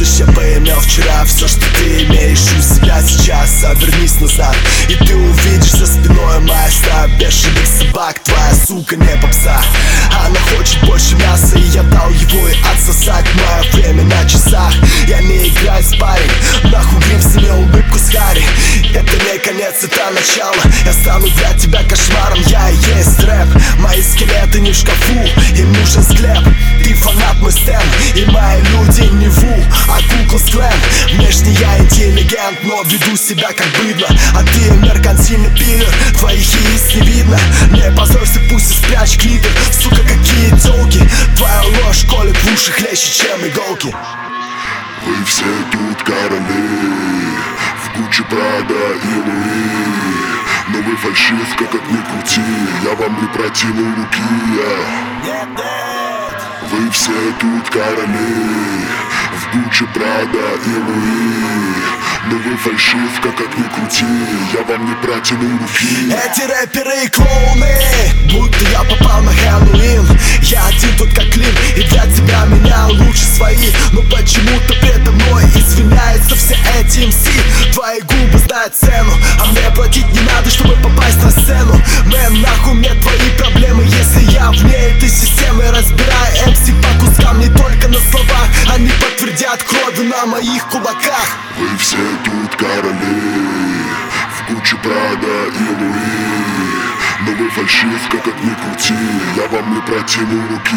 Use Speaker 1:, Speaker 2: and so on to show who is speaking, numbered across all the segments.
Speaker 1: лишь я поимел вчера все, что ты имеешь у себя сейчас. Обернись назад, и ты увидишь за спиной маэстро бешеных собак. Твоя сука не попса, она хочет больше мяса, и я дал его и отсосать. Мое время на часах, я не играю с парень. Нахуй грим, сними улыбку с Харри. Это не конец, это начало. Я стану для тебя кошмаром, я и есть рэп. Мои скелеты не в шкафу, им нужен склеп. Ты фанат, мой стен, и мои люди не ву, а Куклукс Клэн. Внешне я интеллигент, но веду себя как быдло. А ты меркантильный пилер, твоих яиц не видно. Не позорься, пусть и спрячь клитор. Сука, какие тёлки, твоя ложь колет в уши хлеще, чем иголки.
Speaker 2: Вы все тут короли, в Гуччи, Прада и Луи. Но вы фальшивка, как ни крути, я вам не протяну руки. Вы все тут короли, в Гуччи, Прада и Луи. Но вы фальшивка, как ни крути, я вам не протяну руки.
Speaker 1: Эти рэперы и клоуны, будто я попал на Хэллоуин. Я один тут как Клим, и для тебя меня лучше свои. Но почему-то предо мной извиняются все эти МС. Твои губы знают цену, а мне платить не надо, чтобы попасть на сцену. Мэн, нахуй мне твои проблемы, если я вне этой системы. Разбираю МС по кускам не только на словах, они подтвердят кровью на моих кулаках.
Speaker 2: Вы все тут короли, в Гуччи, Прада и Луи. Но вы фальшивка, как ни крути, я вам не протяну руки.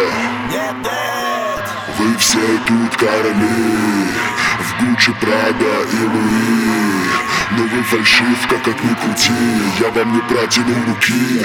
Speaker 2: Вы все тут короли, в Гуччи, Прада и Луи. Но вы фальшивка, как ни крути, я вам не протяну руки.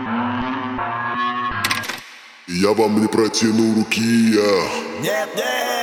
Speaker 2: Я вам не протяну руки,
Speaker 1: Нет, нет.